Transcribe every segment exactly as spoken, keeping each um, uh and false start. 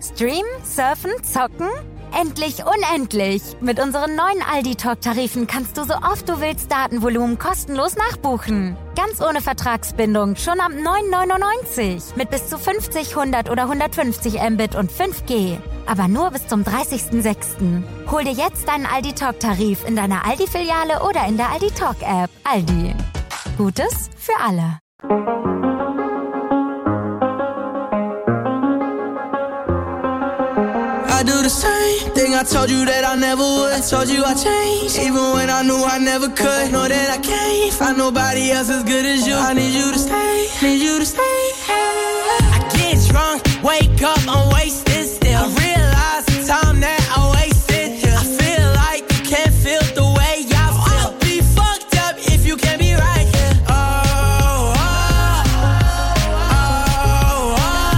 Streamen, surfen, zocken? Endlich unendlich! Mit unseren neuen Aldi-Talk-Tarifen kannst du so oft du willst Datenvolumen kostenlos nachbuchen. Ganz ohne Vertragsbindung, schon ab neun neunundneunzig. Mit bis zu fünfzig, hundert oder hundertfünfzig Mbit und fünf G. Aber nur bis zum dreißigsten sechsten Hol dir jetzt deinen Aldi-Talk-Tarif in deiner Aldi-Filiale oder in der Aldi-Talk-App. Aldi. Gutes für alle. I do the same thing I told you that I never would. I told you I changed, even when I knew I never could. Know that I can't find nobody else as good as you. I need you to stay, need you to stay. I get drunk, wake up, I'm wasted still. I realize the time that I wasted here. I feel like you can't feel the way I feel. I'll be fucked up if you can't be right here. Oh, oh, oh, oh,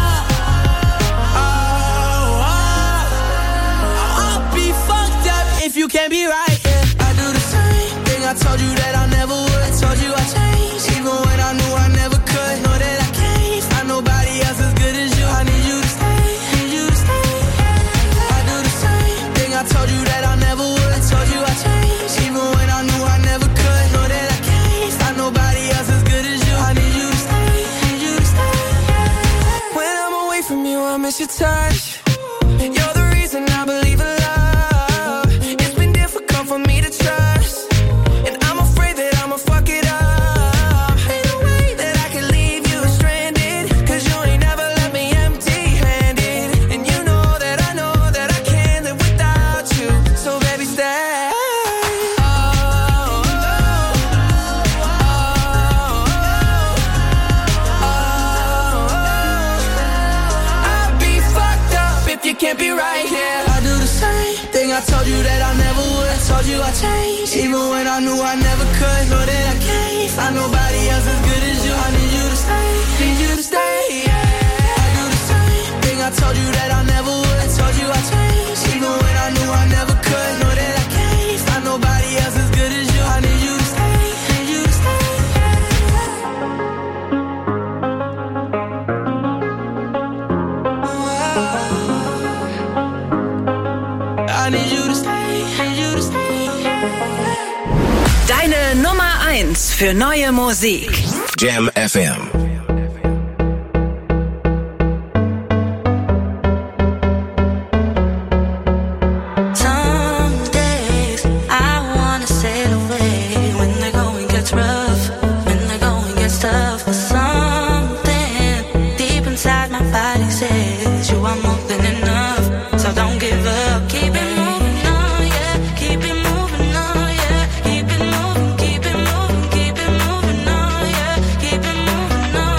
oh, oh. I'll be fucked up if you can't be right here. I do the same thing I told you that I never would. I told you I changed, even when I knew I never could. Know that I can't find nobody else as good as you. I need you to stay, need you to stay. I do the same thing I told you that I never would. I told you I changed, even when I knew I never could. Know that I can't find nobody else as good as you. I need you to stay, need you to stay. When I'm away from you, I miss your touch. You're the reason I believe in love. It's been difficult for me to trust, and I'm afraid that I'ma fuck it up. Ain't no way that I can leave you stranded, 'cause you ain't never left me empty-handed. And you know that I know that I can't live without you. So baby, stay. Oh, oh, oh, oh, oh. I'd be fucked up if you can't be right here. I do the same thing I told you that I never would. I told you I changed, even when I knew I never could. Know that I can't find nobody else as good as you. I need you to stay, need you to stay. Yeah. I do the same thing I told you that I never would. I told you I changed, even when I knew I never could. Know that I can't find nobody else as good as you. I need you to stay, need you to stay. I need you to stay, need you to stay. Deine Nummer eins für neue Musik. Jam F M. Some days I wanna sail away when the going gets rough, when the going gets tough. But something deep inside my body says you are more than enough. So don't give up, keep it moving on, yeah. Keep it moving on, yeah. Keep it moving, keep it moving, keep it moving on, yeah. Keep it moving on.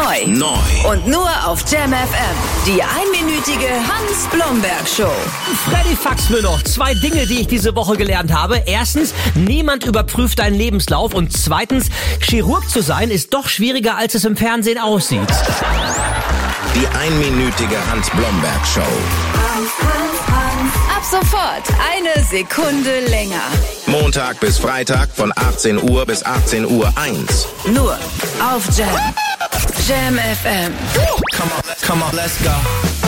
Neu. Neu. Und nur auf Jam F M. Die einminütige Hans-Blomberg-Show. Freddy, fax mir noch zwei Dinge, die ich diese Woche gelernt habe. Erstens, niemand überprüft deinen Lebenslauf. Und zweitens, Chirurg zu sein ist doch schwieriger, als es im Fernsehen aussieht. Die einminütige Hans-Blomberg-Show. Ab sofort eine Sekunde länger. Montag bis Freitag von achtzehn Uhr bis achtzehn Uhr eins. Nur auf Jam. Jam F M. Come on, come on, let's go.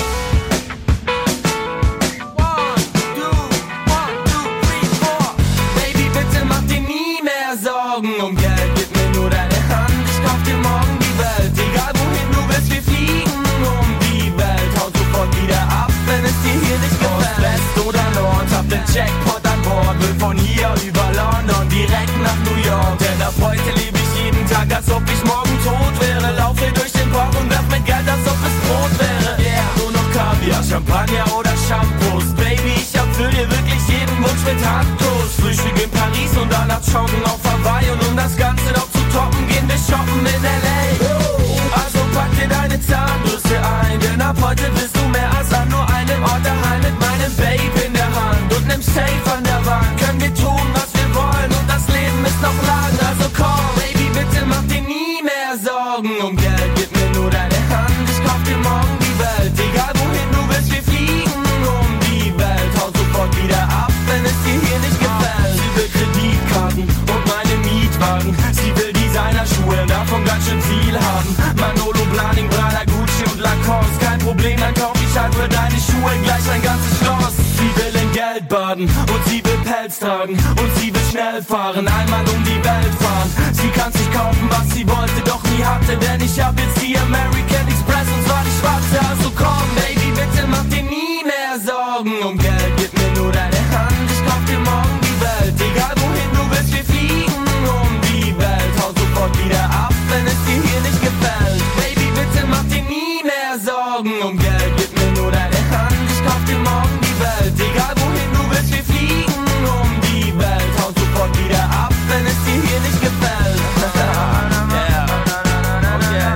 One, two, one, two, three, four. Baby, bitte mach dir nie mehr Sorgen um Geld. Gib mir nur deine Hand, ich kauf dir morgen die Welt. Egal wohin du willst, wir fliegen um die Welt. Hau sofort wieder ab, wenn es dir hier nicht gefällt. West oder Nord, hab den Jackpot an Bord. Will von hier über London direkt nach New York. Denn ab heute lebe ich jeden Tag, als ob ich morgen tot wäre. Laufe durch den Park und werf mit Geld, als ob es Brot wäre. Yeah, nur noch Kaviar, Champagner oder Shampoos. Baby, ich erfüll dir wirklich jeden Wunsch mit Handkuss. Frühstück in Paris und danach joggen auf Hawaii. Und um das Ganze noch zu toppen, gehen wir shoppen in L A. Also pack dir deine Zahnbürste ein, denn ab heute bist du mehr als an nur einem Ort daheim. Mit meinem Babe in der Hand und nem Safe an der Wand können wir tun, was wir wollen, und das Leben ist noch lang. Also komm, Baby, bitte mach dir nie mehr Sorgen um Geld. Gib mir nur deine Hand, ich kauf dir morgen die Welt. Egal wohin du willst, wir fliegen um die Welt. Hau sofort wieder ab, wenn es dir hier nicht gefällt. Sie will Kreditkarten und meine Mietwagen. Sie will Designerschuhe, davon ganz schön viel haben. Manolo, Blahnik, Prada, Gucci und Lacoste. Kein Problem, dann kauf ich halt für deine Schuhe gleich ein ganzes Schloss. Sie will in Geld baden und sie will Pelz tragen und sie will schnell fahren, einmal um die Welt fahren. Sie kann sich kaufen, was sie wollte, doch nie hatte, denn ich hab jetzt die American Express und zwar die schwarze. Also komm, Baby, bitte mach dir nie mehr Sorgen um Geld. Gib mir nur deine Hand, ich kauf dir morgen die Welt. Egal wohin du willst, wir fliegen um die Welt. Hau sofort wieder ab, wenn es dir hier nicht gefällt. Baby, bitte mach dir nie mehr Sorgen um Geld. Gib mir nur deine Hand, ich kauf dir morgen die Welt. Egal wohin du willst, wir fliegen um die Welt. Hau sofort wieder ab, wenn es dir hier nicht gefällt. Yeah. Okay.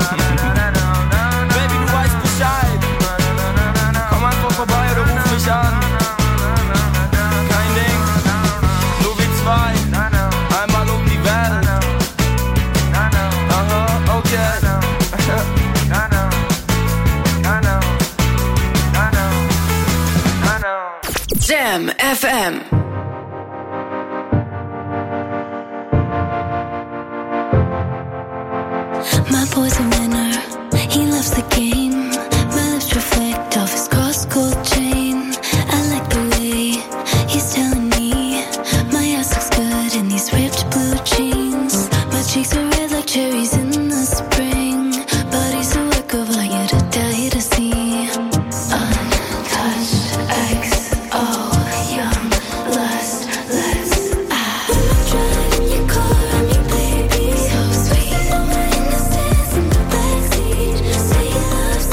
Baby, du weißt Bescheid. Komm einfach vorbei oder ruf mich an. Kein Ding, nur wir zwei. Einmal um die Welt. Aha, okay. Jam F M. My boy's a winner, he loves the game. My lips reflect off his cross gold chain. I like the way he's telling me my ass looks good in these ripped blue jeans. My cheeks are red like cherries in the spring. Body's a work of art, you to die to see. Untouched X O, young lust, let's ah. Driving your car, I'm your baby, so sweet. All my innocence in the backseat. Say you love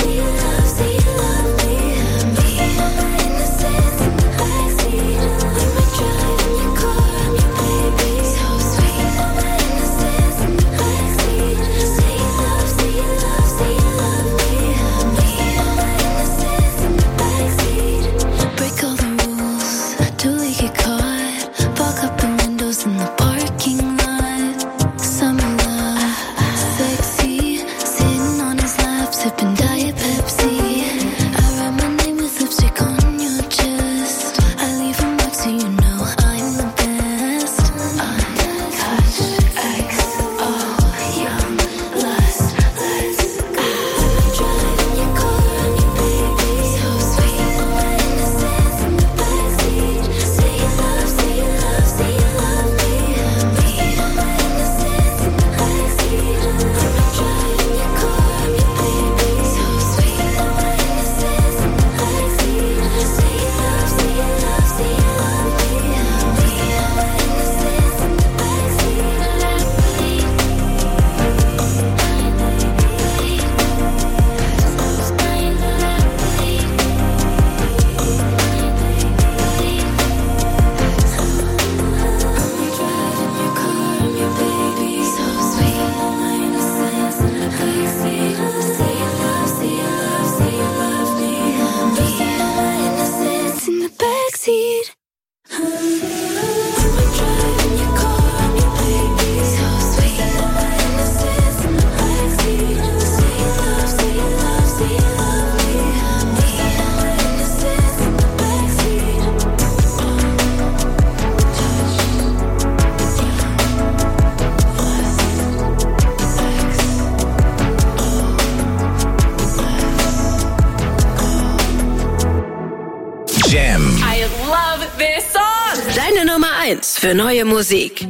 für neue Musik.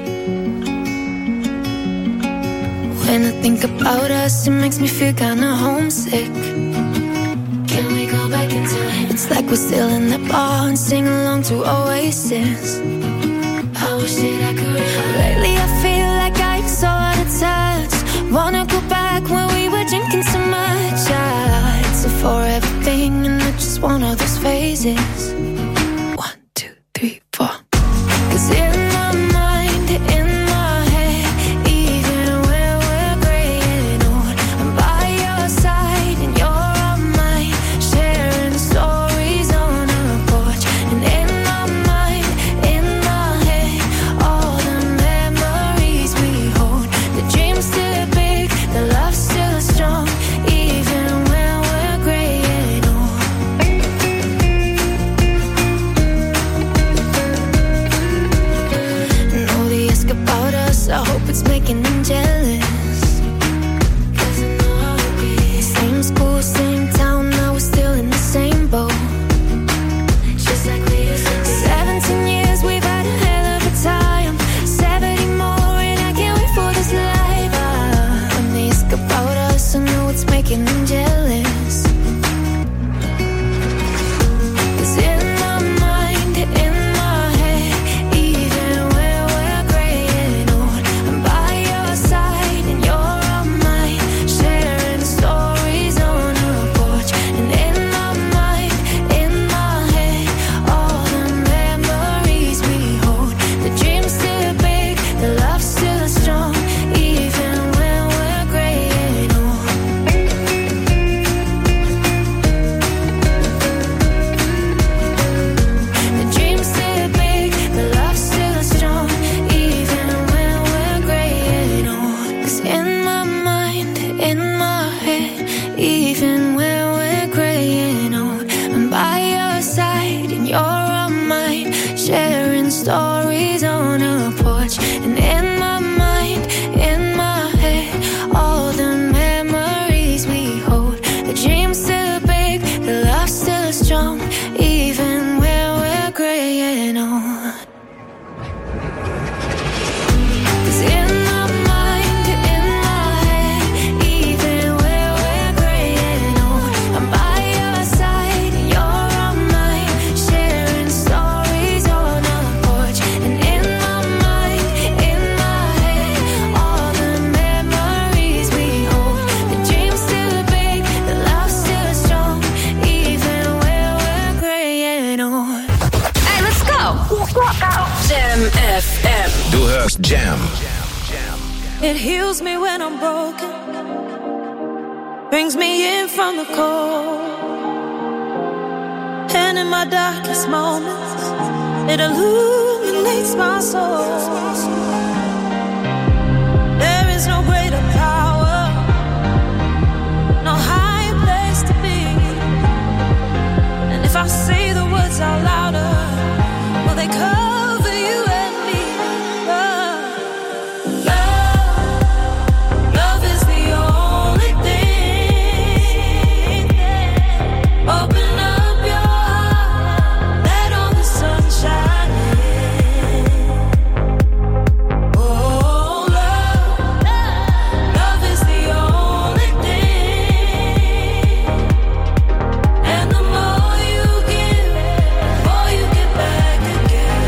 When I think about us, it makes me feel kinda homesick. Can we go back in time? It's like we're still in the bar and sing along to Oasis. I wish that I could. Lately I feel like I'm so out of touch. Wanna go back when we were drinking so much. Yeah, it's a forever thing and I just want all those phases. One, two, three, four. Cause in my mind, in my head, even when we're graying old, I'm by your side and you're on mine, sharing stories on a porch. And in my mind, in my head, all the memories we hold. The dream's still big, the love's still strong, even when we're graying old. And all they ask about us, I hope it's making them jealous. Cause I know how it be. Same school, same town, now we're still in the same boat. Just like we used to be. Seventeen years, we've had a hell of a time. Seventy more, and I can't wait for this life. Ah, when they ask about us, I know it's making them jealous. Cause in my mind, in my head, even when we're graying old, I'm by your side and you're on mine, sharing stories on a porch. And in my mind, in my head, all the memories we hold. The dream's still big, the love's still strong, even when we're graying old. The dream's still big, the love's still strong, even when we're graying old. 'Cause in my mind, in my head, even when we're graying old, I'm by your side and you're on mine, sharing stories on a porch. And in my mind, in my head, all the memories we hold. The dream's still big, the love's still strong, even when we're graying old. 'Cause in my mind, in my head, even when we're graying old, I'm by your side and you're on mine, sharing stories on a porch. And in my mind, in my head, all the memories we hold. The dream's still big, the love's still strong, even when we're graying old. Hey, let's go! Jam F M. Du hörst Jam. It heals me when I'm broken, brings me in from the cold. And in my darkest moments, it illuminates my soul. There is no greater power, no higher place to be. And if I say the words out louder, will they cover you and me? Love, love, love is the only thing. Open up your heart, let all the sun shine in. Oh, love, love is the only thing. And the more you give, the more you get back again.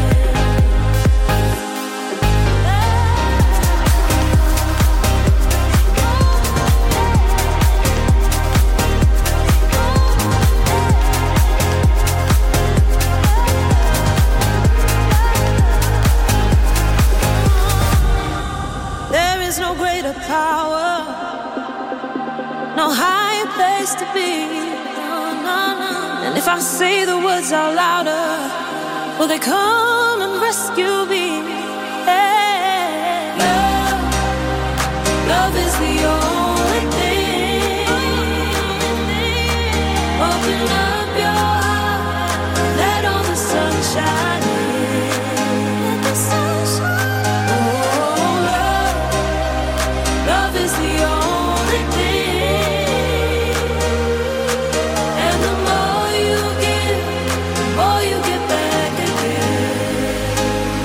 There is no greater power, no higher place to be. No, no, no. And if I say the words out louder, will they come and rescue me? Hey, love, love is the only thing. Open up your heart, let all the sun shine in. Let the sun shine. Oh, love, love is the only thing. And the more you give, the more you get back again.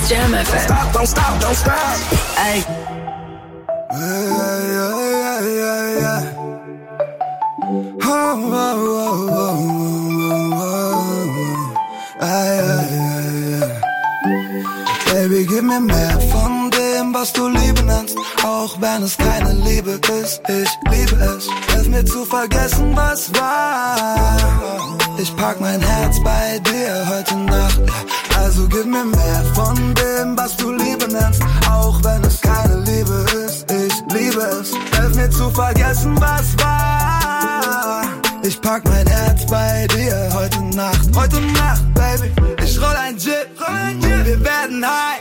Jam F M. Stop, don't stop, don't stop. Ey. Yeah, yeah, yeah, yeah, yeah. Oh, oh, oh, oh, oh, oh. Ah, yeah, yeah, yeah. Baby, gib mir mehr von dem, was du Liebe nennst, auch wenn es keine Liebe ist. Ich liebe es, hilf mir zu vergessen, was war. Ich pack mein Herz bei dir heute Nacht. Also gib mir mehr von dem, was du Liebe nennst, auch wenn es keine Liebe ist. Ich liebe es, hilf mir zu vergessen, was war. Ich pack mein Herz bei dir heute Nacht. Heute Nacht, Baby, ich roll ein Gin, wir werden high.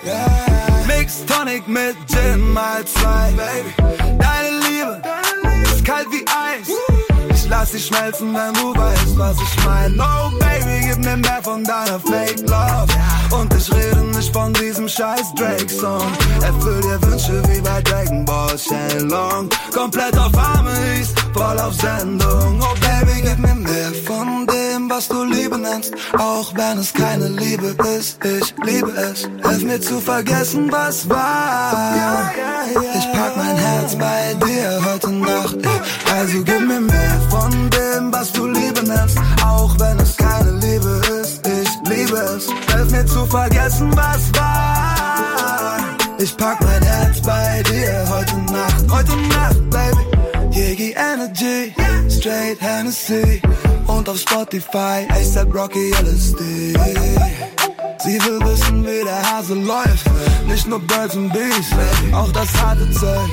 Mix Tonic mit Gin mal zwei, Baby. Deine Liebe ist kalt wie Eis. Ich lass dich schmelzen, wenn du weißt, was ich mein. Oh Baby, gib mir mehr von deiner Fake Love. Und ich rede nicht von diesem scheiß Drake-Song. Erfüll dir Wünsche wie bei Dragon Ball Shenlong. Komplett auf Arme East, voll auf Sendung. Oh Baby, gib mir mehr von dem, was du Liebe nennst, auch wenn es keine Liebe ist. Ich liebe es, hilf mir zu vergessen, was war. Ich pack mein Herz bei dir heute Nacht. Also gib mir mehr von dem, was du Liebe nennst, auch wenn es keine Liebe ist. Ich liebe es, hilf mir zu vergessen, was war. Ich pack mein Herz bei dir heute Nacht. Heute Nacht, Baby. Yegi Energy, straight Hennessy und auf Spotify A$AP Rocky L S D. Sie will wissen, wie der Hase läuft, nicht nur Birds and Bees, auch das harte Zeug.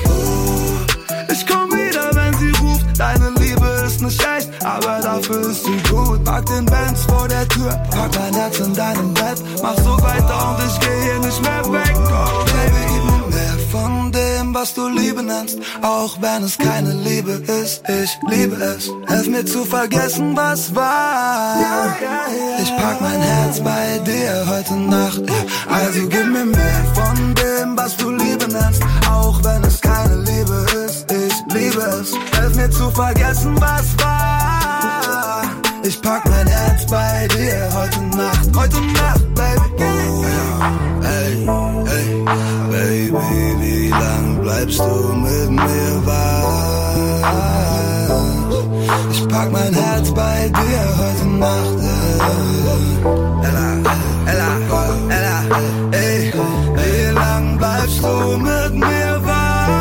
Ich komm wieder, wenn sie ruft, deine Liebe ist nicht echt, aber dafür ist sie gut. Park den Benz vor der Tür, pack mein Herz in deinem Bett, mach so weiter und ich geh hier nicht mehr weg. Oh Baby, gib mir mehr von dem, was du Liebe nennst, auch wenn es keine Liebe ist. Ich liebe es, hilf mir zu vergessen, was war. Ich pack mein Herz bei dir heute Nacht. Also gib mir mehr von dem, was du Liebe nennst, auch wenn es keine Liebe ist. Ich liebe es, hilf mir zu vergessen, was war. Ich pack mein Herz bei dir heute Nacht. Heute Nacht, Baby. Oh, hey, hey, Baby, wie lang bleibst du mit mir wach? Ich pack mein Herz bei dir heute Nacht. Ella, Ella, Ella, ey, wie lang bleibst du mit mir wach?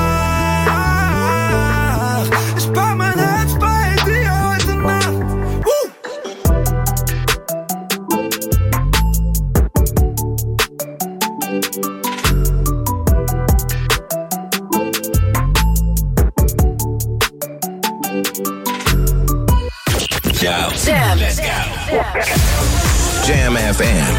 Ich pack mein Herz bei dir heute Nacht. Woo! Jam. Let's go. Jam F M.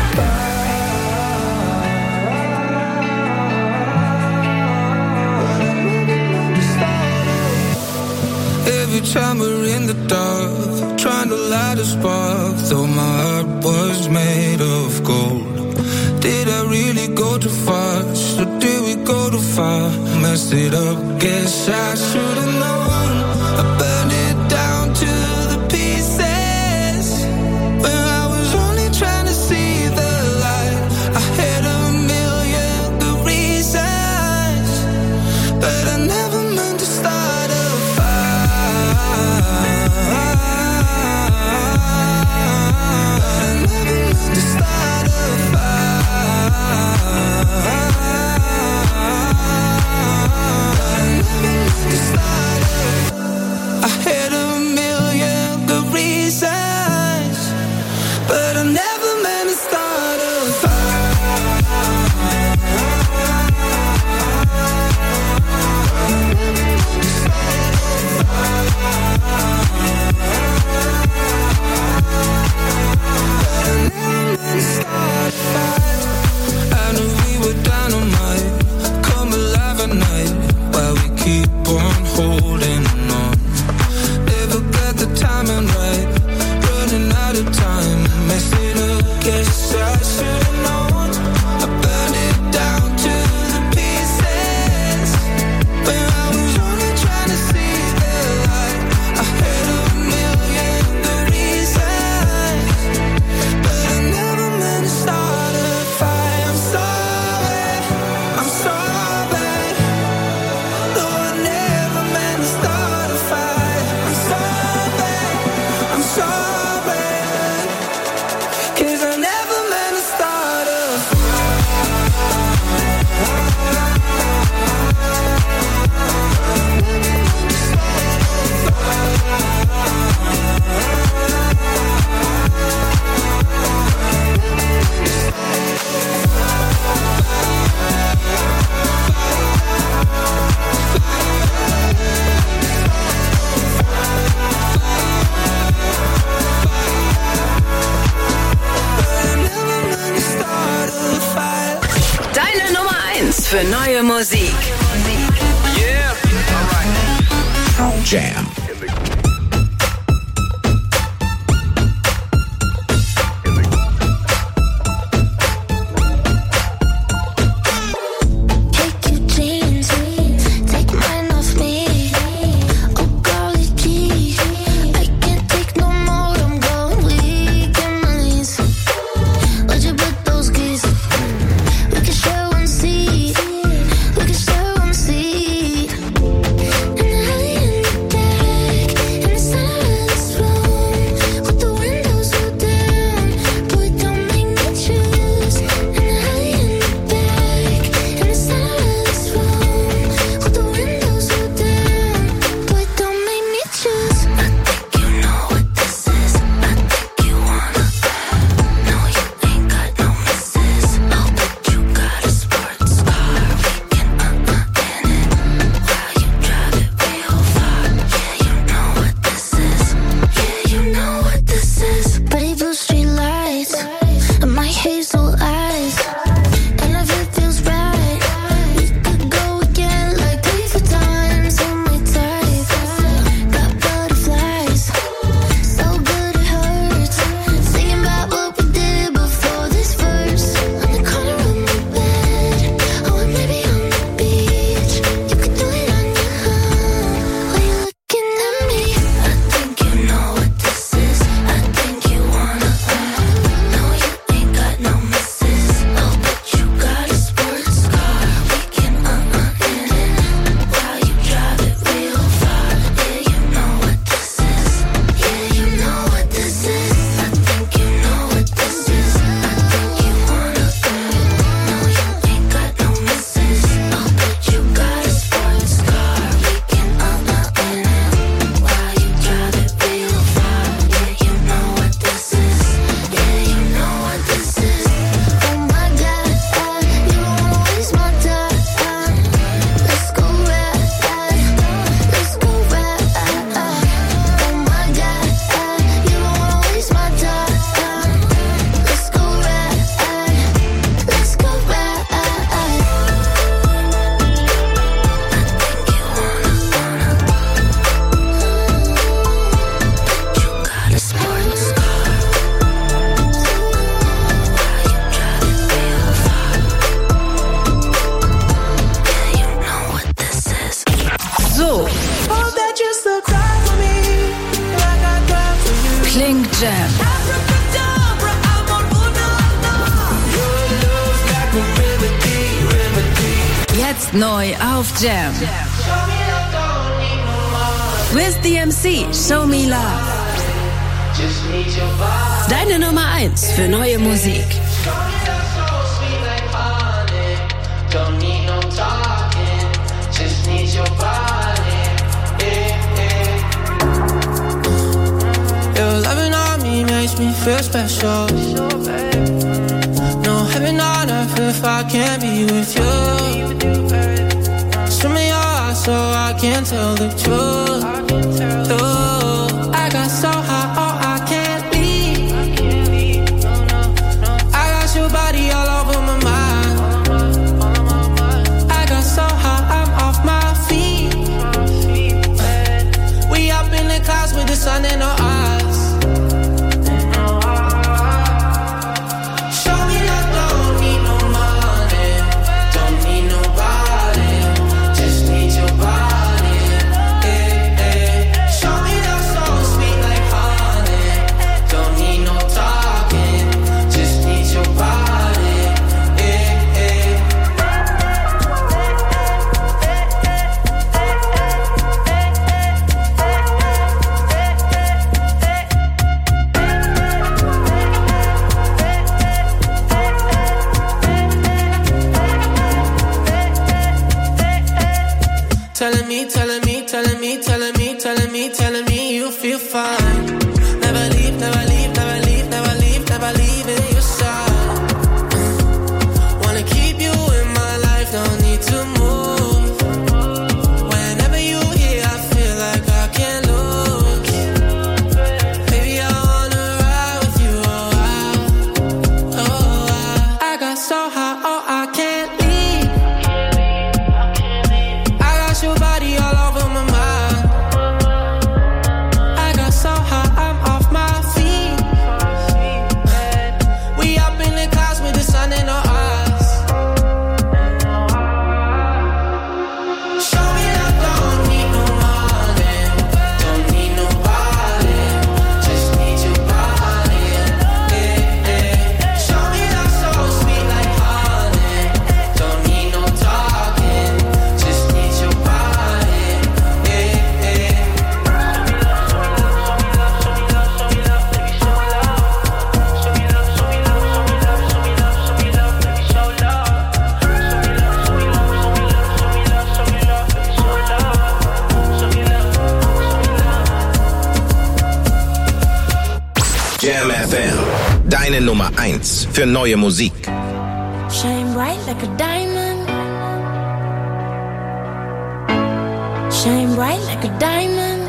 Every time we're in the dark, trying to light a spark, though my heart was made of gold. Did I really go too fast, or did we go too far? Messed it up, guess I should've known. I burned it down to the pieces, when I was only trying to see the light. I had a million good reasons, but I never meant to start a fire. I never meant to start a fire. I never meant to start a für neue Musik. Yeah. Alright. Jam. Neu auf Jam. With D M C, Show Me Love. Deine Nummer eins für neue Musik. Your loving on me makes me feel special. No heaven on earth if I can't be with you. Show me your eyes so I can tell the truth. Ooh, I got so high, oh I can't leave. I got your body all over my mind. I got so high, I'm off my feet. We up in the clouds with the sun in our eyes. Show me Nummer eins für neue Musik. Shine bright like a diamond. Shine bright like a diamond.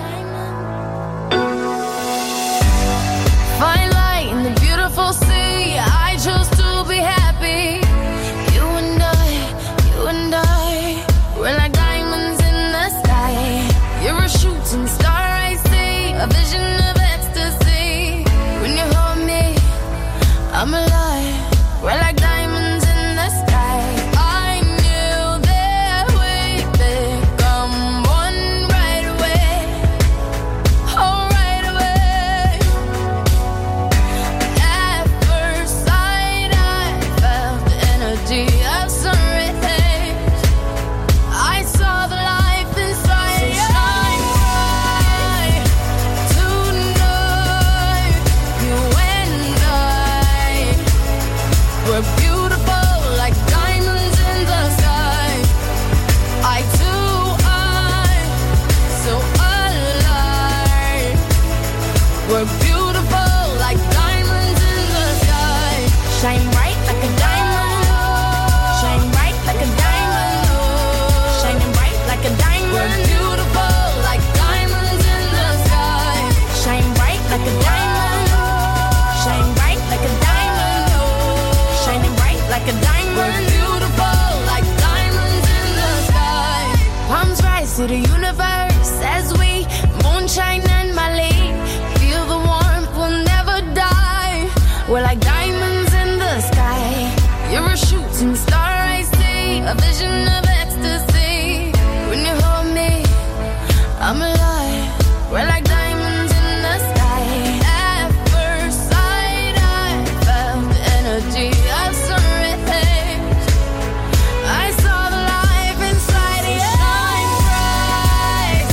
Fine light in the beautiful sea. I chose to be happy. You and I, you and I, we're like diamonds in the sky. You're a shooting star, I see, a vision of ecstasy. When you hold me, I'm alive. We're like diamonds in the sky. I knew that we'd become one right away. Oh, right away. At first sight, I felt the energy of sun rays. I saw the life inside you. Shine bright tonight. You and I, we're beautiful like diamonds in the sky. I too, I, so alive. We're beautiful like diamonds in the sky. Shine bright like a diamond. Shine bright like a diamond. Shining bright like a diamond. We're beautiful like diamonds in the sky. Shine bright like a diamond. Shine bright like a diamond. Shining bright like a diamond. We're beautiful like diamonds in the sky. Palms rise to the universe as we moonshine and Mali. Feel the warmth, we'll never die. We're like diamonds in the sky. You're a shooting star, I see, a vision of ecstasy. When you hold me, I'm alive. We're like diamonds in the sky. At first sight, I felt the energy of sun rays. I saw the life inside you. Shine bright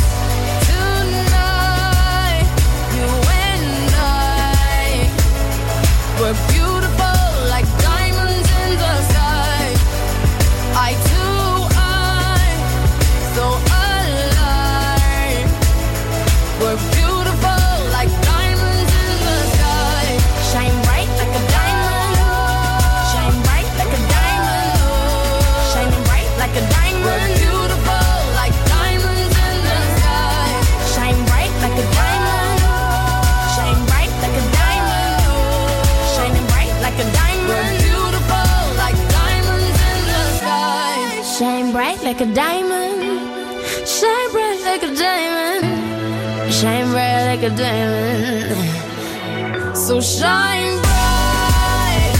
tonight. You and I, we're beautiful like diamonds in the sky. I too, I, so alive. We're beautiful like diamonds in the sky. Shine bright like a diamond. Shine bright like a diamond. Shining bright like a diamond. We're beautiful like diamonds in the sky. Shine bright like a diamond. Shine bright like a diamond. Shining bright like a diamond. We're beautiful like diamonds in the sky. Shine bright like a diamond. Shine bright like a diamond. Shine bright like a diamond. So shine bright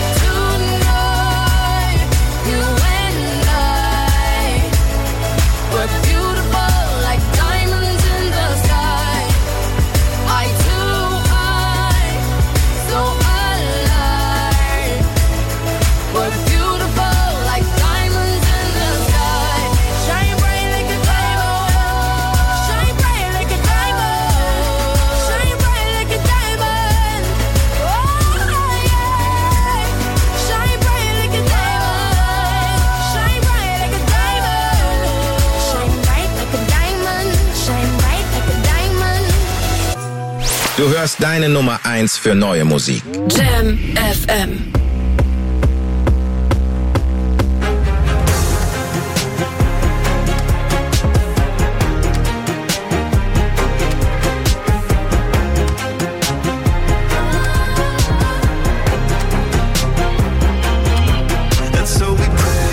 tonight. You and I, we're beautiful like diamonds in the sky. I too, I, so alive. We're beautiful like diamonds in the sky. Shine bright like a diamond. Shine bright like a diamond. Shine bright like a diamond. Oh yeah. Shine bright like a diamond. Shine bright like a diamond. Shine bright like a diamond. Shine bright like a diamond. Du hörst deine Nummer eins für neue Musik. Jam F M. And so we pray.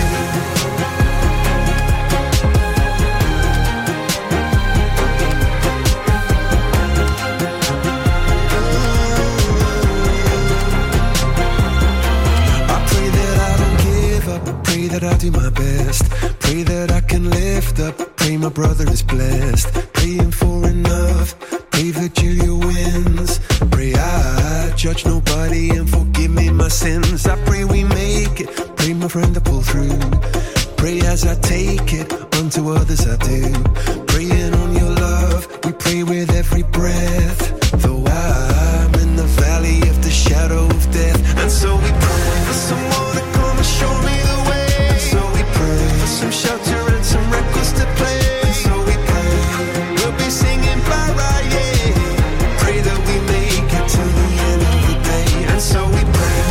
I pray that I don't give up. Pray that I do my best. Pray that I can lift up. Pray my brother is blessed. Praying for enough. Pray that Julia wins. Pray I judge nobody and forgive me my sins. I pray we make it. Pray my friend to pull through. Pray as I take it. Unto others I do. Praying on your love. We pray with every breath. Though I'm in the valley of the shadow of death. And so we pray for someone to come and show me the way. And so we pray for some shelter and some records to play. And so we pray we'll be singing Mariah. Pray that we make it to the end of the day. And so we pray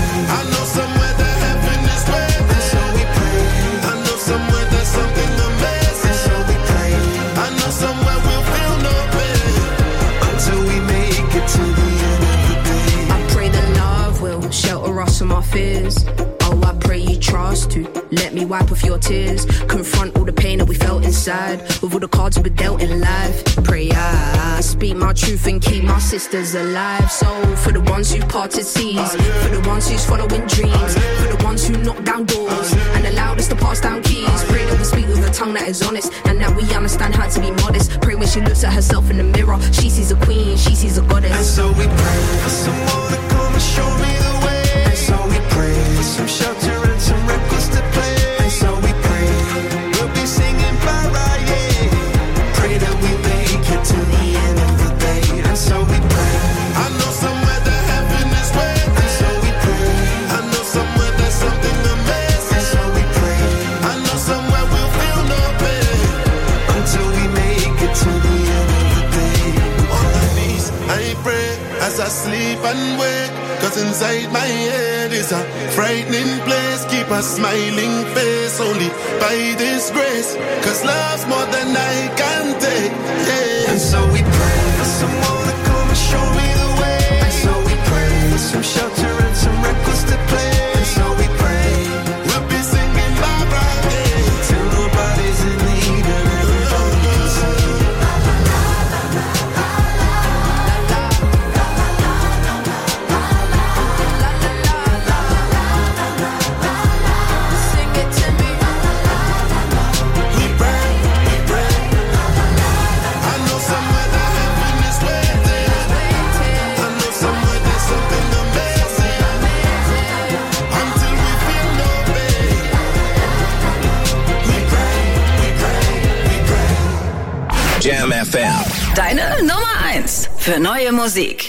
my fears. Oh, I pray you trust to let me wipe off your tears. Confront all the pain that we felt inside, with all the cards we were dealt in life. Pray I speak my truth and keep my sisters alive. So for the ones who parted seas, for the ones who's following dreams, for the ones who knock down doors and allowed us to pass down keys. Pray that we speak with a tongue that is honest, and that we understand how to be modest. Pray when she looks at herself in the mirror, she sees a queen, she sees a goddess. And so we pray for someone to come and show me the way. And so we pray for some shelter and some records to play. And so we pray we'll be singing para, yeah. Pray that we make it to the end of the day. And so we pray. I know somewhere that heaven is waiting. And so we pray. I know somewhere there's something amazing. And so we pray. I know somewhere we'll feel no pain until we make it to the end of the day. On my knees, I pray as I sleep and wake. Cause inside my head is a frightening place. Keep a smiling face only by this grace. Cause love's more than I can take, yeah. And so we pray for someone to come and show me the way. And so we pray for some shelter and some records to play. And so we pray we'll be singing Barbara, yeah, till nobody's in need and everybody can sing. Jam F M. Deine Nummer eins für neue Musik.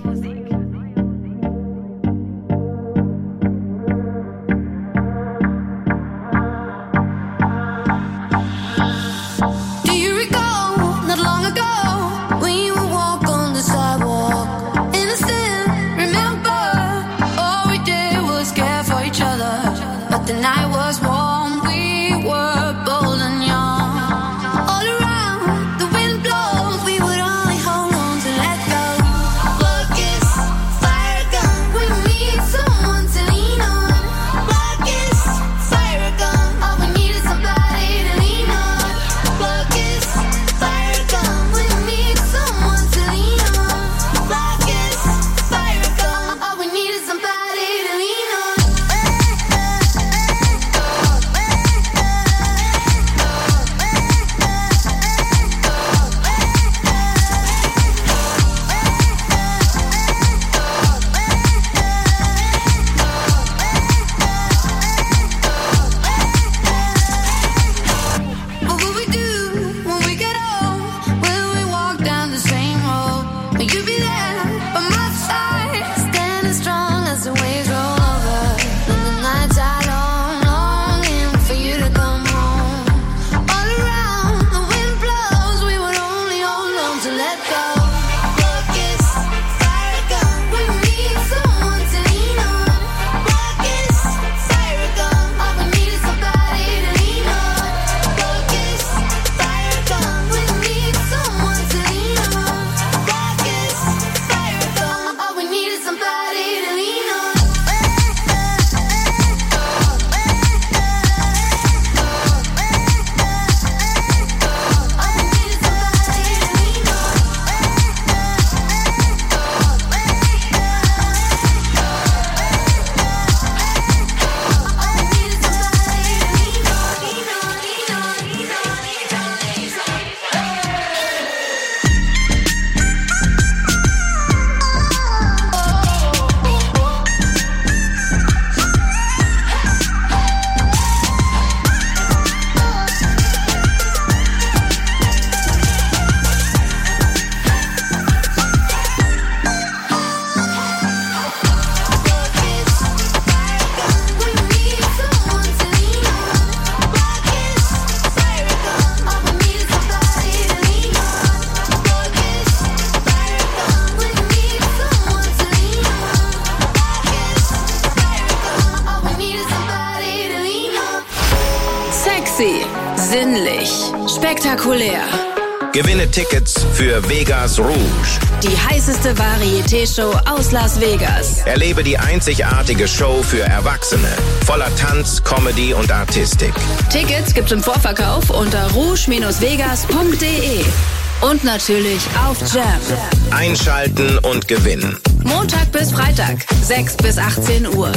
Do you recall, not long ago, when you would walk on the sidewalk? Innocent, remember, all we did was care for each other. But the night was warm, we were bold and young. All around, the wind blows, we would only hold on to let go. Look, it's fire gun, we need someone to lean on. Look, it's fire gun, all we need is somebody to lean on. Look, it's fire gun, we need someone to lean on. Look, it's fire gun, all we need is somebody to lean on. What will we do when we get old? Will we walk down the same road? Will you be there by my side, standing strong as the waves roll over? When the nights are long, longing for you to come home. All around, the wind blows, we would only hold on to let go. Look, it's fire gun, we need someone to lean on. Look, it's fire gun, all we need is somebody to lean on. Look, it's fire gun, we need someone to lean on. Look, it's fire gun, all we need is somebody to lean on. Sexy, sinnlich, spektakulär. Gewinne Tickets für Vegas Rouge. Die heißeste Varieté-Show aus Las Vegas. Erlebe die einzigartige Show für Erwachsene. Voller Tanz, Comedy und Artistik. Tickets gibt's im Vorverkauf unter rouge vegas punkt de. Und natürlich auf Jam. Einschalten und gewinnen. Montag bis Freitag, sechs bis achtzehn Uhr.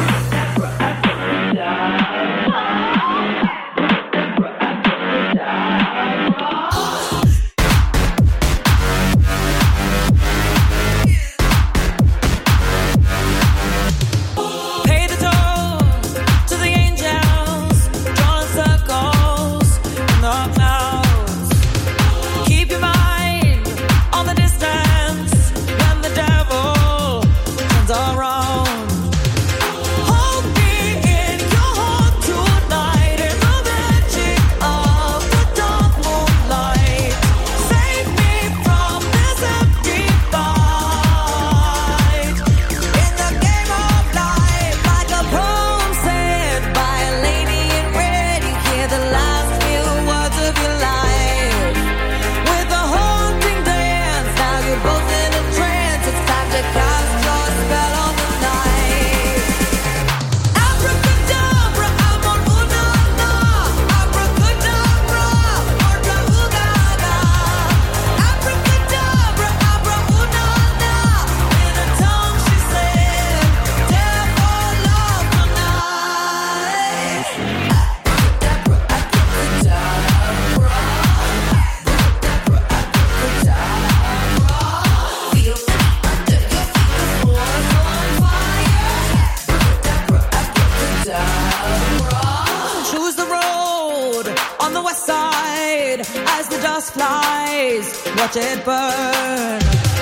Watch it burn.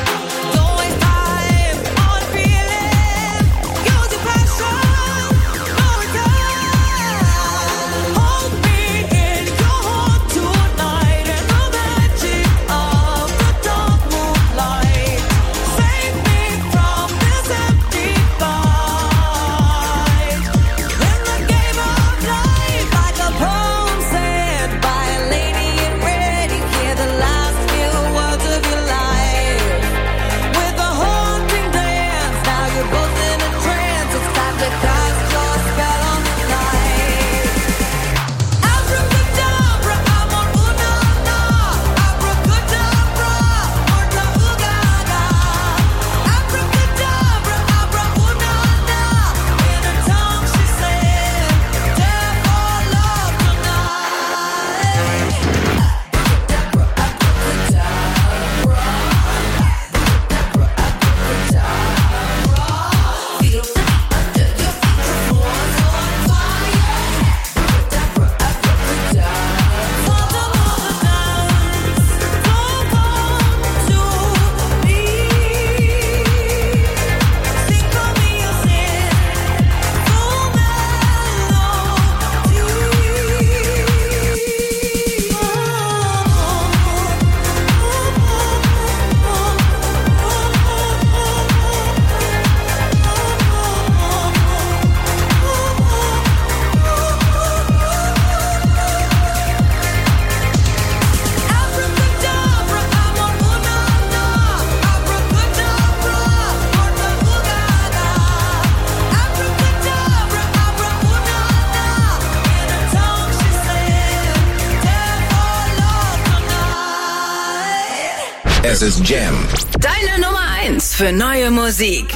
Es ist Jam. Deine Nummer eins für neue Musik.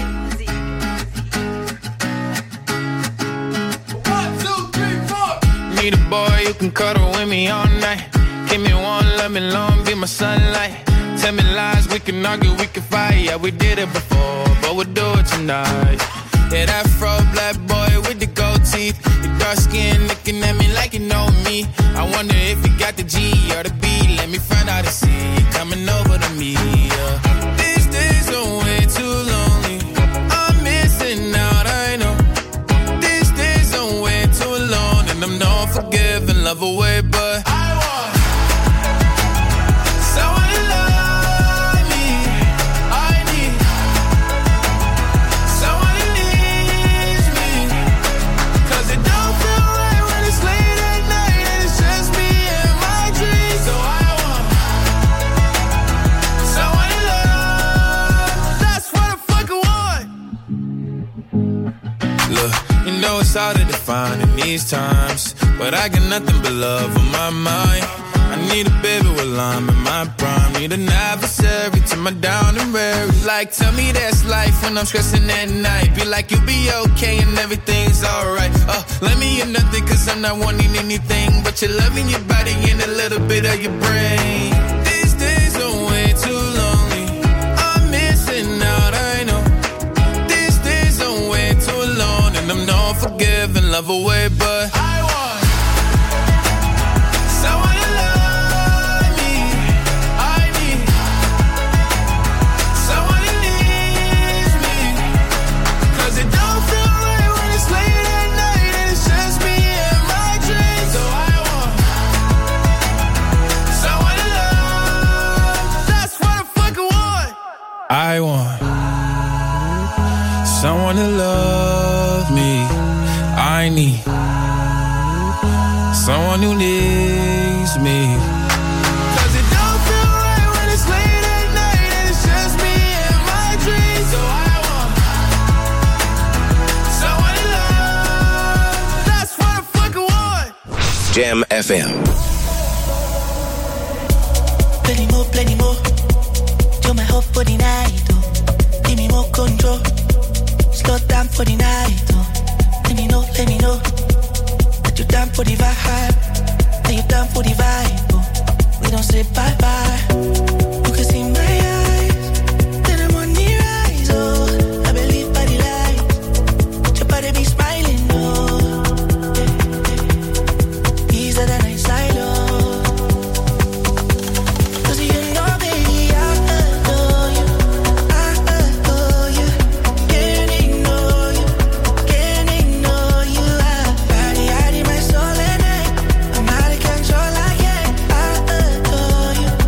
Need a boy you can cuddle with me all night. Give me one, let me long, be my sunlight. Tell me lies, we can argue, we can fight. Yeah, we did it before, but we'll do it tonight. Yeah, that fro black boy with the gold teeth. Your dark skin looking at me like you know me. I wonder if you got the G or the B. Let me find out and see you coming over to me. Yeah. These days are way too lonely. I'm missing out, I know. These days are way too alone. And I'm not forgiving, love away, but I want someone to love me. I need someone who needs me. Cause it don't feel right when it's late at night and it's just me and my dreams. So I want know it's hard to define in these times, but I got nothing but love on my mind. I need a baby while I'm in my prime. Need an adversary to my down and weary. Like, tell me that's life when I'm stressing at night. Be like, you'll be okay and everything's alright. Uh, let me in nothing cause I'm not wanting anything but your love in your body and a little bit of your brain. These days are way too lonely. I'm missing out, I know. These days are way too long, and I'm not forgiving, love away, but I want someone to love me. I need someone who needs me, cause it don't feel right when it's late at night and it's just me and my dreams. So I want someone to love. That's what I fucking want. I want someone to love me. I need someone who needs me, cause it don't feel right when it's late at night and it's just me and my dreams. So I want someone to love. That's what I fucking want. Jam F M. Plenty more, plenty more. You're my hope for the night, oh. Give me more control. Slow down for the night, oh. Let me know, let me know that you're down for the vibe. That you're down for the vibe, oh. We don't say bye-bye. You can see my eyes, then I'm on the rise, oh. I believe by the light, your body be smiling, oh. Yeah, yeah. Easier than I silo. Cause you know, baby, I adore you. I adore you. Can't ignore you. Can't ignore you. I body, I need my soul and I I'm out of control, I can't. I adore you.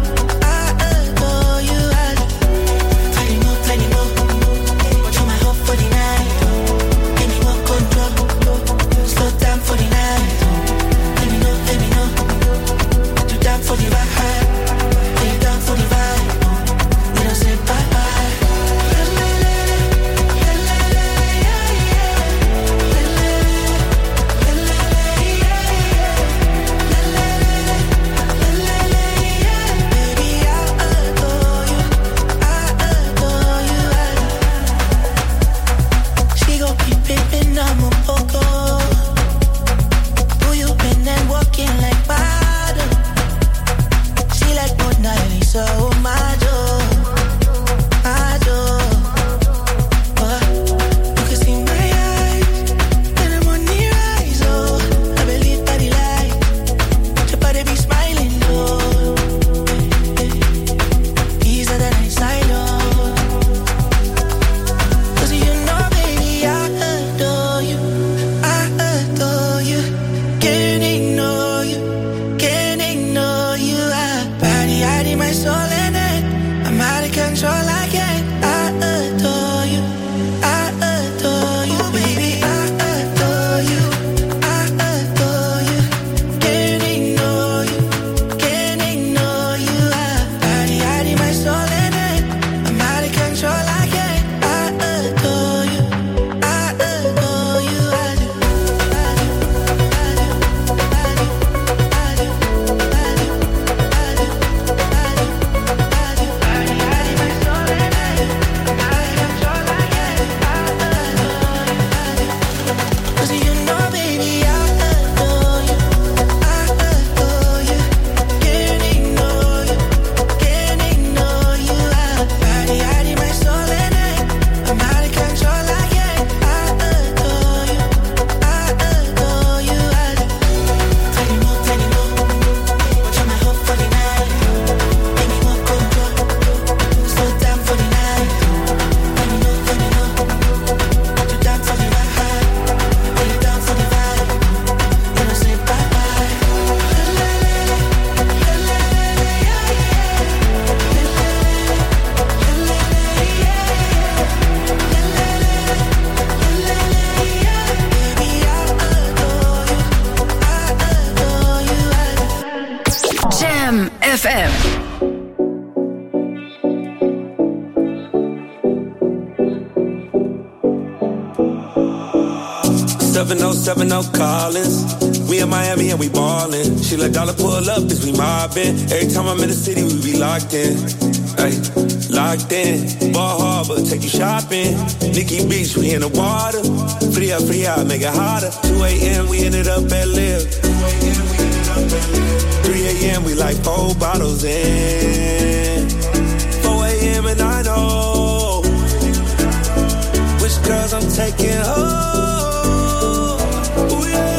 seven oh seven oh Collins. We in Miami and we ballin'. She let dollar pull up, bitch, we mobbin'. Every time I'm in the city, we be locked in. Ay, locked in. Ball Harbor, take you shopping. Nikki Beach, we in the water. Free up, free out, make it hotter. two a.m. we ended up at Live. three a.m. we like four bottles in. four a.m. and I know which girls I'm taking home. Ooh, yeah.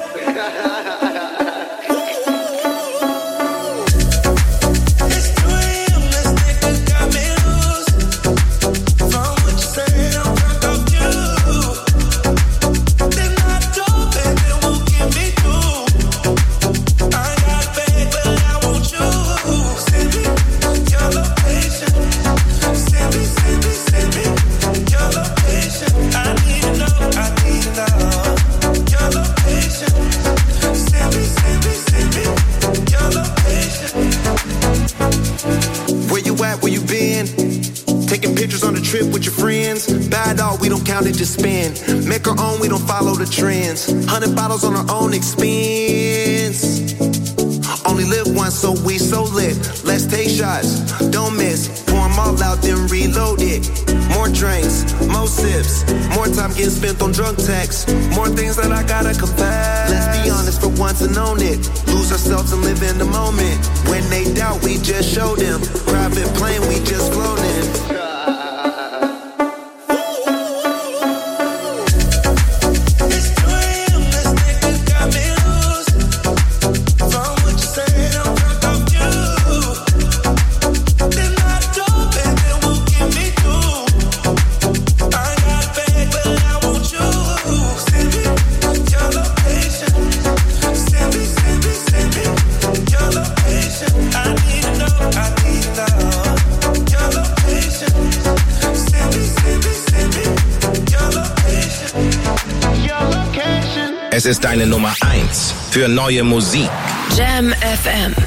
With your friends, buy it all, we don't count it, just spend. Make our own, we don't follow the trends. Hundred bottles on our own expense. Only live once, so we so lit. Let's take shots, don't miss. Pour them all out, then reload it. More drinks, more sips. More time getting spent on drunk texts. More things that I gotta confess. Let's be honest for once and own it. Lose ourselves and live in the moment. When they doubt, we just show them. Private plane, we just flown in. Es ist deine Nummer eins für neue Musik. Jam F M.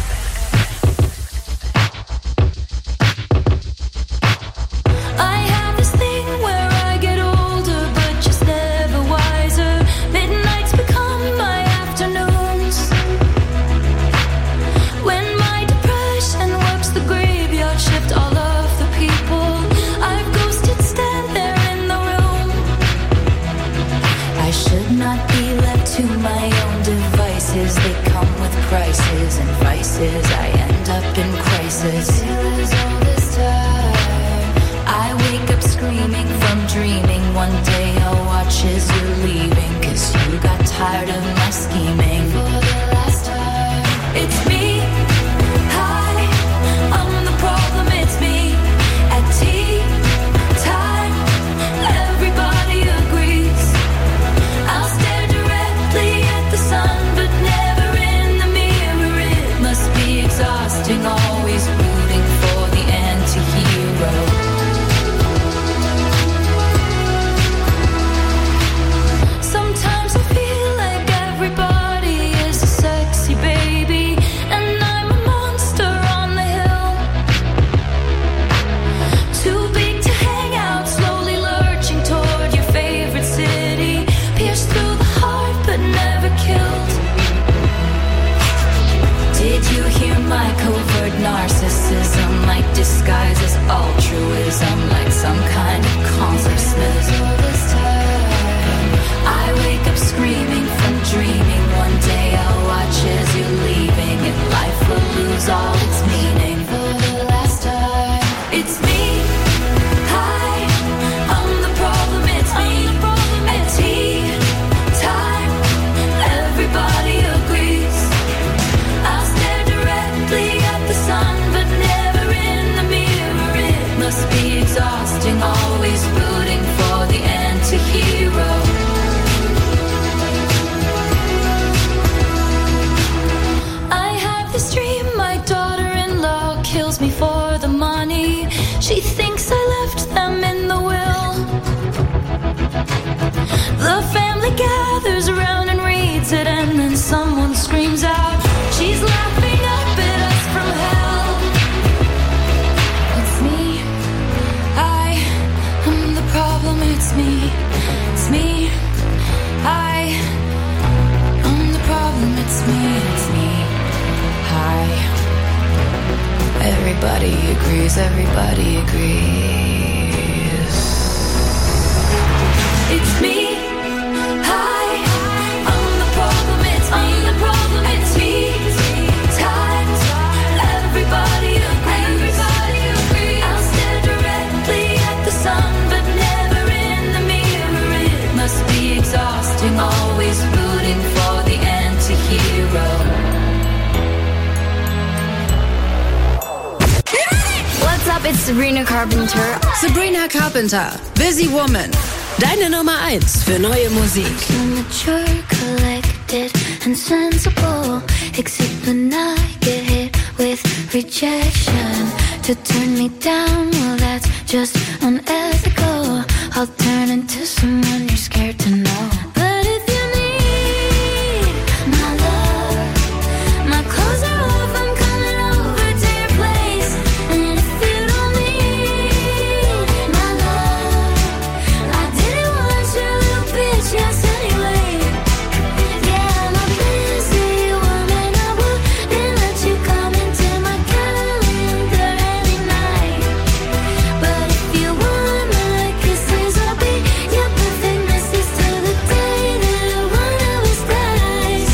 I end up in crisis. All this time, I wake up screaming from dreaming. One day I'll watch as you're leaving, 'cause you got tired of my scheming. For the last time, it's me. Hi, I'm the problem, it's me. At tea time, everybody agrees. I'll stare directly at the sun, but never in the mirror. It must be exhausting, always rooting for the anti-hero. Sometimes I feel like everybody always everybody agrees. It's me. Hi, I'm the problem. It's me. The problem. It's me. Times everybody agrees. Everybody agrees. I'll stare directly at the sun, but never in the mirror. It must be exhausting, always rooting for the anti-hero. What's up? It's Sabrina Carpenter. Sabrina Carpenter, Busy Woman. Deine Nummer eins für neue Musik. Mature, collected and sensible, except when I get hit with rejection. To turn me down, well that's just unethical. I'll turn into someone you're scared to know. But if you need my love, my clothes are off, I'm coming over to your place. And if you don't need my love, I didn't want your little bitch, yes anyway. Yeah, I'm a busy woman, I wouldn't let you come into my calendar any night. But if you want my kisses, I'll be your perfect missus till the day that one of us dies.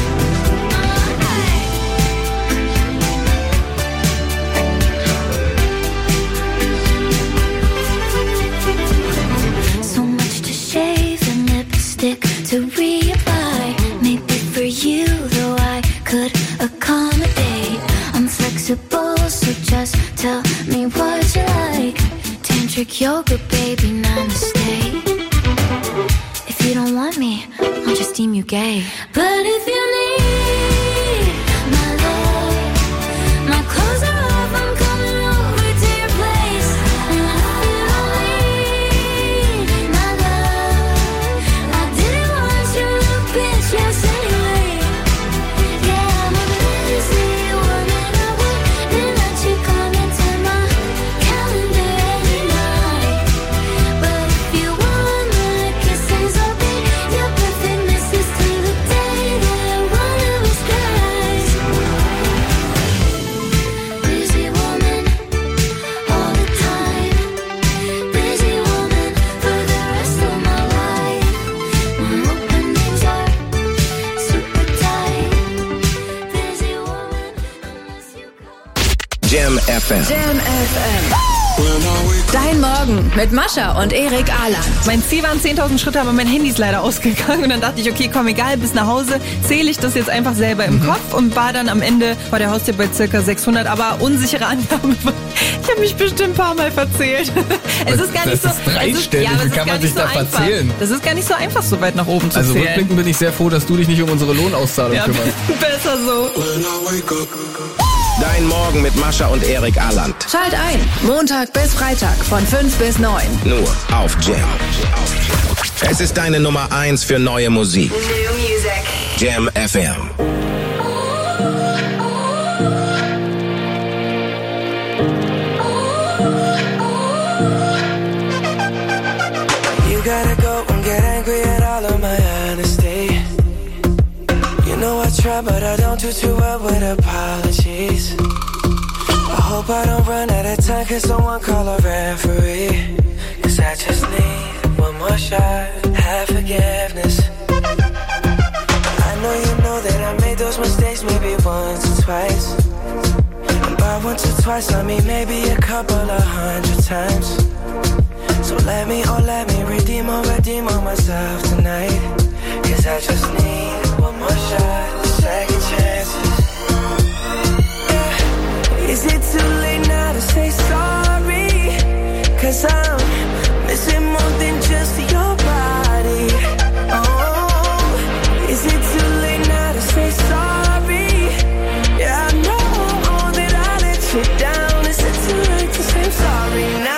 So much to shave and lipstick to reapply. Maybe for you, though I could accommodate. I'm flexible, so just tell me what you like. Tantric yoga, baby, namaste. If you don't want me, I'll just deem you gay. But if you need my love, my clothes are off, I'm coming over to your place. And if you don't need my love, I didn't want your little bitch, yes anyway. Yeah, I'm a busy woman, I wouldn't let you come into my calendar any night. But if you want my kisses, I'll be your perfect missus till the day that one of us dies. Busy woman, all the time. Busy woman for the rest of my life. My openings are super tight. Busy woman, unless you Jam F M. Jam F M. Dein Morgen mit Mascha und Erik Ahland. Mein Ziel waren zehntausend Schritte, aber mein Handy ist leider ausgegangen. Und dann dachte ich, okay, komm, egal, bis nach Hause zähle ich das jetzt einfach selber im Kopf und war dann am Ende vor der Haustür bei circa sechshundert. Aber unsichere Angaben. Ich habe mich bestimmt ein paar Mal verzählt. Es ist gar nicht so. Das ist dreistellig, es ist, ja, wie kann man sich da einfach. verzählen? Das ist gar nicht so einfach, so weit nach oben zu Also zählen. rückblickend bin ich sehr froh, dass du dich nicht um unsere Lohnauszahlung Ja, kümmerst. besser so. Dein Morgen mit Mascha und Erik Ahland. Schalt ein, Montag bis Freitag von fünf bis neun. Nur auf Jam. Es ist deine Nummer eins für neue Musik. New Music. Jam F M. You gotta go and get angry at all of my honesty. You know I try, but I don't do too well with apologies. I hope I don't run out of time, cause someone call a referee. Cause I just need one more shot, have forgiveness. I know you know that I made those mistakes maybe once or twice. And by once or twice, I mean maybe a couple of hundred times. So let me, oh let me redeem or redeem on myself tonight. Cause I just need one more shot, second chances. Yeah. Is it too late now to say sorry? Cause I'm missing more than just your body. Oh, is it too late now to say sorry? Yeah, I know that I let you down. Is it too late to say I'm sorry now?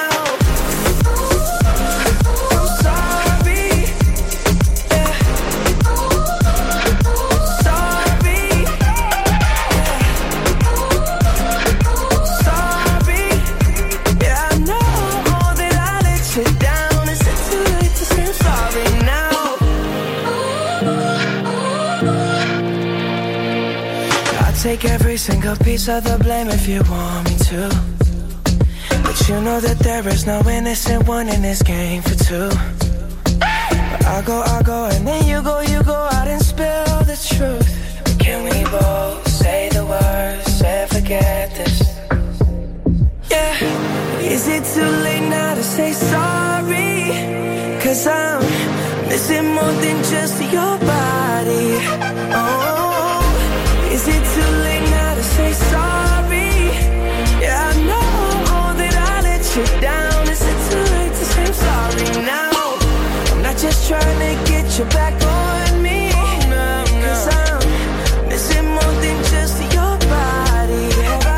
Take every single piece of the blame if you want me to. But But you know that there is no innocent one in this game for two. But I go, I go, and then you go, you go out and spill the truth. But can we both say the words and forget this? Yeah. Is it too late now to say sorry? Cause I'm missing more than just your body. Oh, is it too late now to say sorry? Yeah, I know that I let you down. Is it too late to say I'm sorry now? I'm not just trying to get you back on me. Cause I'm missing more than just your body.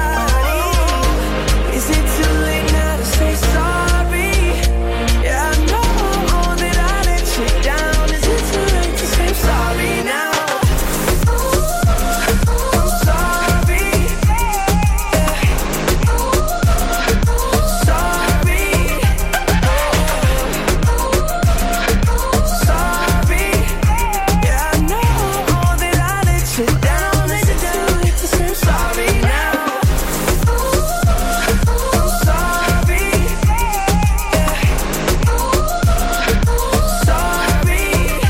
Is it too late now to say sorry? Yeah, I know that I let you down. Is it too late to say I'm sorry now? I'm sorry. Yeah. Sorry. Sorry. Yeah, I know that I let you down. Is it too late to say I'm sorry now? I'm sorry. Yeah. Sorry.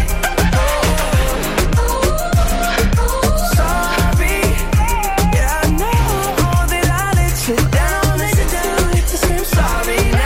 Sorry. Yeah, I know that I let you down. Is it too late to say I'm sorry now?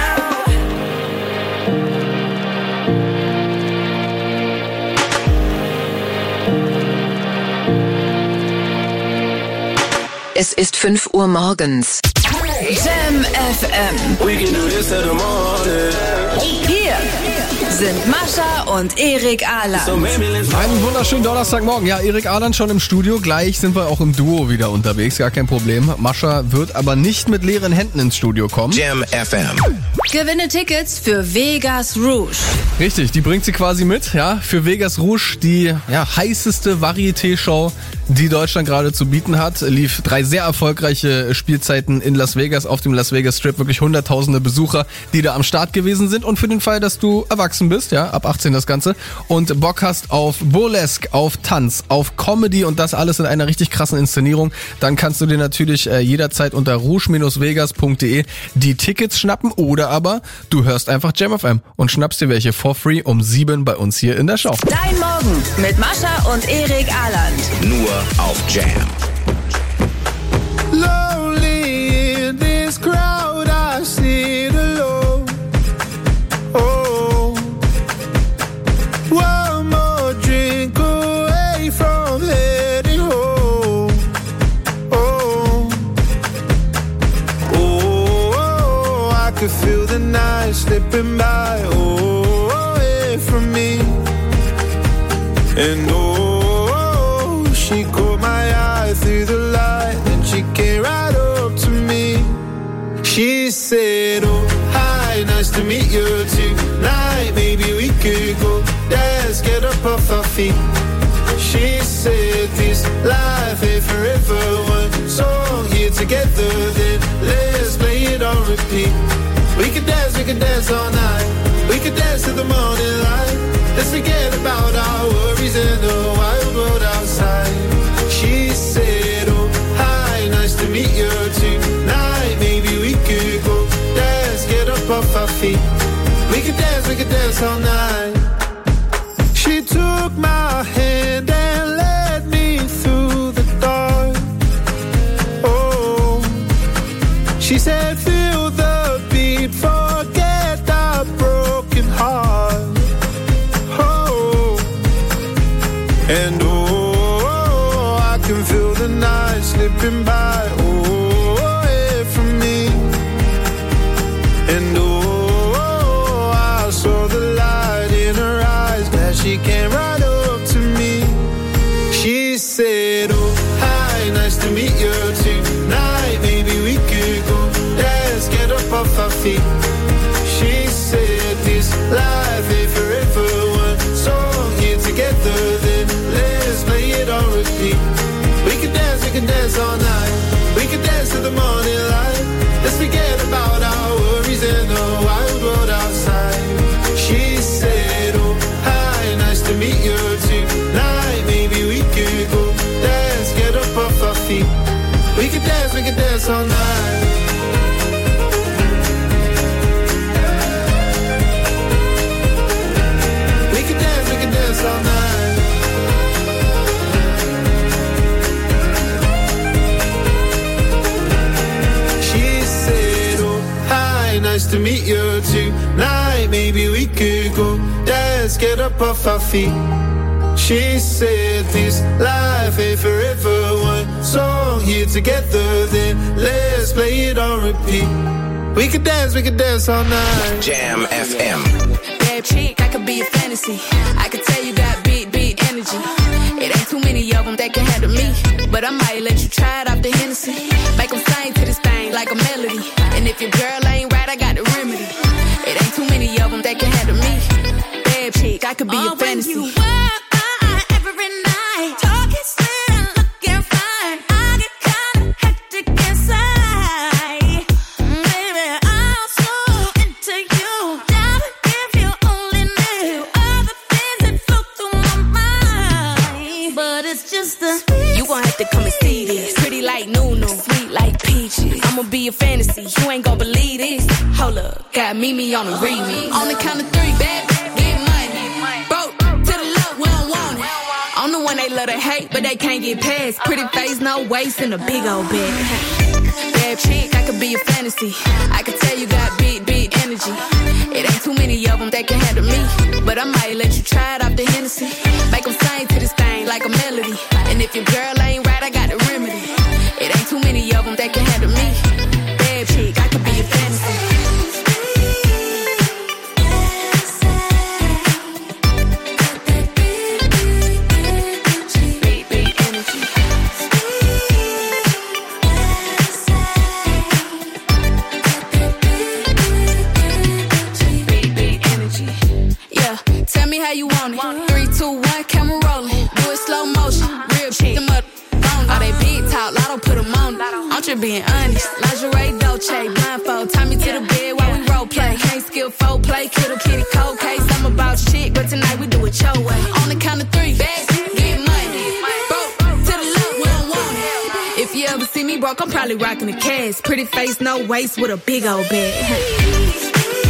Es ist fünf Uhr morgens. Jam F M. We can do this till the morning. Hier sind Mascha und Erik Aland. Einen wunderschönen Donnerstagmorgen. Ja, Erik Aland schon im Studio. Gleich sind wir auch im Duo wieder unterwegs. Gar kein Problem. Mascha wird aber nicht mit leeren Händen ins Studio kommen. Jam F M. Gewinne Tickets für Vegas Rouge. Richtig, die bringt sie quasi mit. Ja, für Vegas Rouge, die ja, heißeste Varieté-Show, die Deutschland gerade zu bieten hat. Lief drei sehr erfolgreiche Spielzeiten in Las Vegas auf dem Las Vegas Strip. Wirklich hunderttausende Besucher, die da am Start gewesen sind. Und für den Fall, dass du erwachsen bist, ja, ab achtzehn das Ganze, und Bock hast auf Burlesque, auf Tanz, auf Comedy und das alles in einer richtig krassen Inszenierung, dann kannst du dir natürlich äh, jederzeit unter rouge Bindestrich vegas Punkt de die Tickets schnappen oder aber du hörst einfach Jam F M und schnappst dir welche for free um sieben bei uns hier in der Show. Dein Morgen mit Mascha und Erik Aland. Nur auf Jam. Lonely in this crowd, I sit alone. Oh, one more drink away from heading home. Oh, oh, I could feel the night slipping by. Oh, away from me, and oh, she caught my eye through the light, and she came right up to me. She said, oh, hi, nice to meet you tonight. Maybe we could go dance, get up off our feet. She said, this life ain't forever. One song here together, then let's play it on repeat. We could dance, we could dance all night. We could dance to the morning light. Let's forget about our worries in the wild world outside. She said, oh, hi, nice to meet you tonight. Maybe we could go dance, get up off our feet. We could dance, we could dance all night. She took my hand and led me through the dark. Oh, she said, feel the beat, forget our broken heart. Oh, and oh, I can feel the night slipping by. Oh, away from me, and oh, I saw the light in her eyes. Glad she came right up to me. She said, oh, hi, nice to meet you tonight. Maybe we could go dance, get up off our feet. She said, this life ain't forever. One song here together, then let's play it on repeat. We can dance, we can dance all night. We can dance to the morning light. Let's forget about our worries in the wild world outside. She said, oh, hi, nice to meet you tonight. Maybe we could go dance, get up off our feet. We can dance, we can dance all night. to meet you tonight. Maybe we could go dance, get up off our feet. She said this life ain't forever. One song here together, then let's play it on repeat. We could dance, we could dance all night. Jam F M. Bad chick, I could be a fantasy. I could tell you got big, big energy. It ain't too many of them that can handle me, but I might let you try it off the Hennessy. Make them sing to this thing like a melody. And if your girl ain't right, I got the remedy. It ain't too many of them that can handle me. Bad chick, I could be oh, a fantasy. When you were every night, talking sweet, looking fine. I get kinda hectic inside. Baby, I'm so into you. Never if you only knew all the things that flow through my mind. But it's just the You gon' have to come and see this. Pretty like Nunu, sweet like peaches. I'ma be a fantasy, you ain't gon' believe this. Hold up, got Mimi on the remix. On the count of three, baby, get money. Broke to the left, we don't want it. I'm the one they love to hate, but they can't get past. Pretty face, no waist, and a big old bag. Bad chick, I could be a fantasy. I could tell you got big, big energy. It ain't too many of them that can handle me, but I might let you try it off the Hennessy. Make them sing to this thing like a melody. And if your girl ain't right, I got the remedy. It ain't too many of them that can handle me. Bad chick, I could be a fantasy. Big, big energy. Big, big energy. Yeah, tell me how you want it. Three, two, one, camera rolling. Do it slow motion. Real shit. Them up. All they big talk, Lotto put them on. I'm just being honest. Lingerie, Dolce, blindfold. Tie me to the bed while we role play. Can't skill foul play, kiddo kitty cold case. I'm about shit, but tonight we do it your way. On the count of three, bags, get money. Broke to the left, we don't want it. If you ever see me broke, I'm probably rocking the cash. Pretty face, no waist, with a big old bag.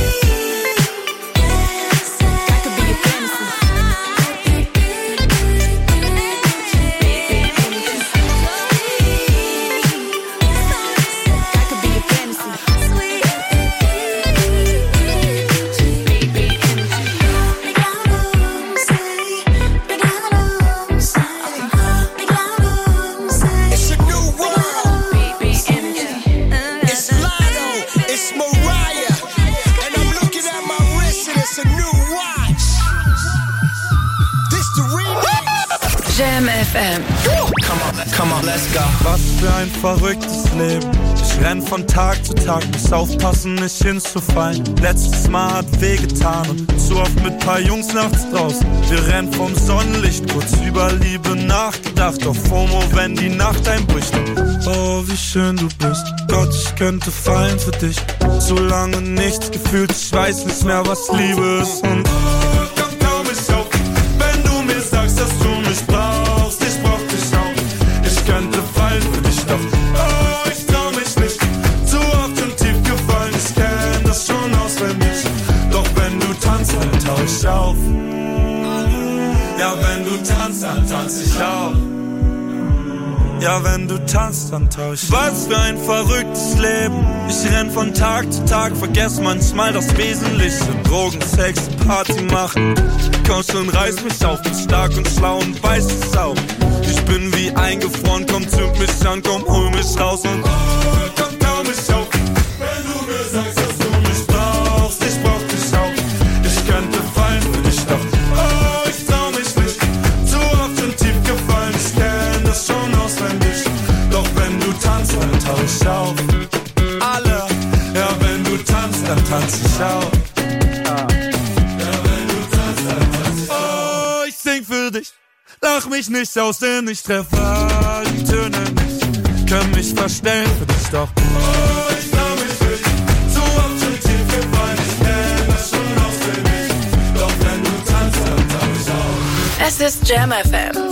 Jam F M. Come on, come on, let's go. Was für ein verrücktes Leben. Ich renn von Tag zu Tag, muss aufpassen, nicht hinzufallen. Letztes Mal hat wehgetan und zu oft mit paar Jungs nachts draußen. Wir rennen vom Sonnenlicht, kurz über Liebe nachgedacht. Auf FOMO, wenn die Nacht einbricht. Oh, wie schön du bist. Gott, ich könnte fallen für dich. So lange nichts gefühlt, ich weiß nicht mehr, was Liebe ist. Und oh, komm, komm ich auf, wenn du mir sagst, dass du mich brauchst. Ich brauch dich auch. Ich könnte fallen für dich, doch oh, ich trau mich nicht. Zu oft und tief gefallen, ich kenn das schon auswendig. Doch wenn du tanzt, dann tauch ich auf. Ja, wenn du tanzt, dann tanz ich auch. Ja, wenn du tanzt, dann tauch ich. Was für ein verrücktes Leben. Ich renn von Tag zu Tag, vergess manchmal das Wesentliche. Drogen, Sex, Party machen. Komm schon, reiß mich auf, bin stark und schlau und weiß es auch. Ich bin wie eingefroren, komm, zünd mich an, komm, hol mich raus und oh, komm, tau mich auf. Wenn du mir sagst, dass du mich brauchst, ich brauch dich auch. Ich könnte fallen für dich, doch oh, ich trau mich nicht. Zu oft und tief gefallen, ich kenn das schon auswendig. Doch wenn du tanzt, dann tau ich auf. Alle, ja, wenn du tanzt, dann tanz ich auch. Sing für dich, lach mich nicht aus, denn ich treffe all die Töne nicht. Können mich verstellen für dich, doch oh, ich trau mich nicht. So oft schon tief gefallen, ich kenn das schon auswendig. Doch wenn du tanzt, dann tau ich auf. Es ist Jam F M.